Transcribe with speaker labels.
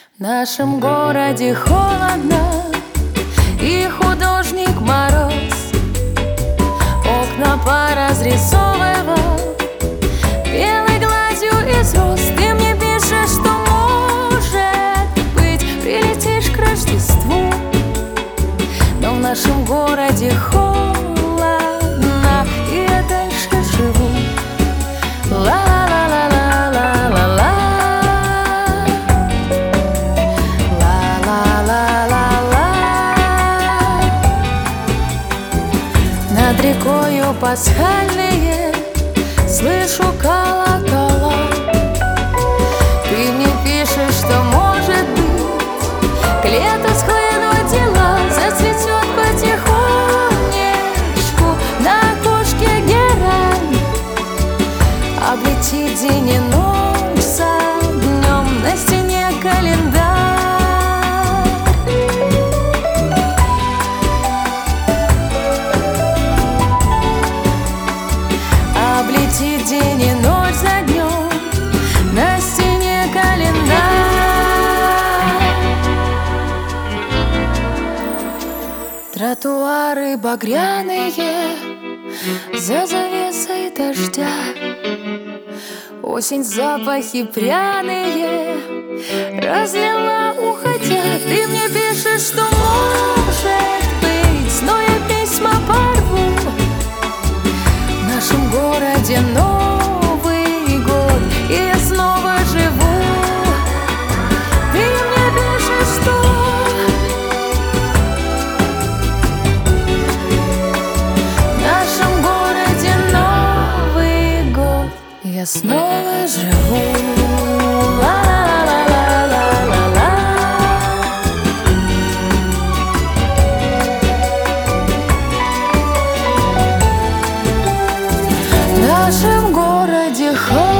Speaker 1: В нашем городе холодно, и художник мороз окна поразрисовывал белой гладью из роз. Ты мне пишешь, что, может быть, прилетишь к Рождеству, но в нашем городе холодно, и я дальше живу. Над рекою пасхальные слышу колокола. Ты мне пишешь, что, может быть, к лету схлынут дела, зацветет потихонечку на окошке герань, облетит день и ночь за днем, на стене календарь. Облетит день и ночь за днем, на стене календарь. Тротуары багряные за завесой дождя, осень запахи пряные разлила, уходя. Ты мне пишешь, что, может быть, снова я письма порву. В нашем городе Новый год, и я снова живу. Ты мне пишешь, что в нашем городе Новый год, и я снова живу. В нашем городе холодно.